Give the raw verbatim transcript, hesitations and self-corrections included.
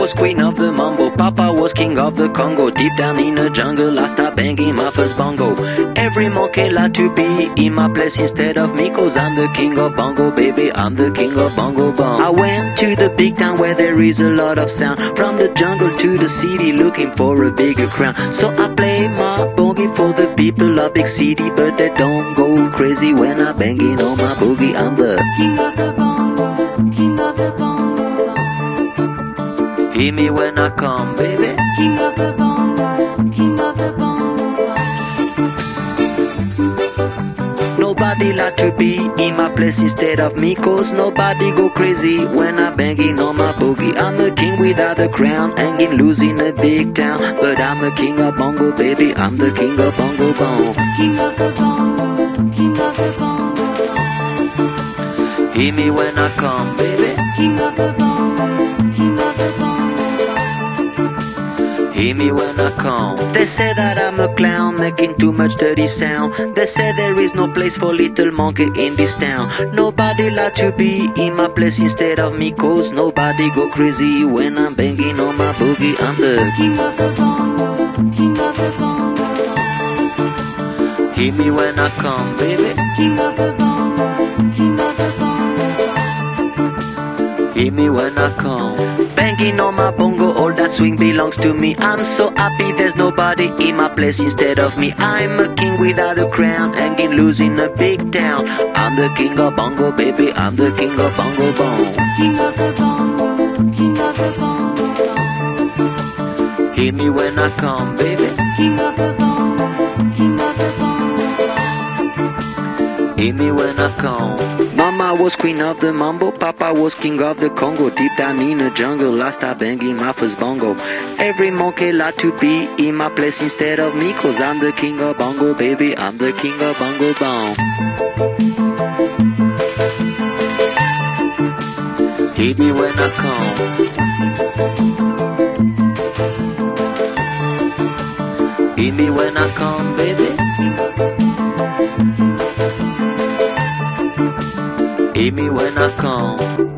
was queen of the mambo, Papa was king of the Congo. Deep down in the jungle, I start banging my first bongo. Every monkey like to be in my place instead of me, cause I'm the king of bongo, baby, I'm the king of bongo bong. I went to the big town where there is a lot of sound, from the jungle to the city looking for a bigger crown. So I play my boogie for the people of big city, but they don't go crazy when I'm banging on my boogie. I'm the king of the bongo, king of the bongo. Hear me when I come, baby. King of the bongo, king of the bongo. Nobody like to be in my place instead of me, cause nobody go crazy when I'm banging on my boogie. I'm a king without a crown, hanging loose in a big town, but I'm a king of bongo, baby, I'm the king of bongo bong. King of the bongo, king of the bongo. Hear me when I come, baby. King of the bongo, king of the bongo. Hear me when I come. They say that I'm a clown, making too much dirty sound. They say there is no place for little monkey in this town. Nobody like to be in my place instead of me, cause nobody go crazy when I'm banging on my boogie. I'm the king of the bongo, king of the bongo. Hear me when I come, baby. King of the bongo, king of the bongo. Hear me when I come. Banging on my bongo, all that swing belongs to me. I'm so happy there's nobody in my place instead of me. I'm a king without a crown, hanging loose in a big town. I'm the king of bongo, baby, I'm the king of bongo bong. King of the bongo, king of the bongo. Hear me when I come, baby. King of the bongo, king of the bongo. Hear me when I come. Mama was queen of the mambo, Papa was king of the Congo. Deep down in the jungle, I start banging my first bongo. Every monkey like to be in my place instead of me, cause I'm the king of bongo, baby, I'm the king of bongo bong. Hear me when I come. Hear me when I come, baby. Hear me when I come.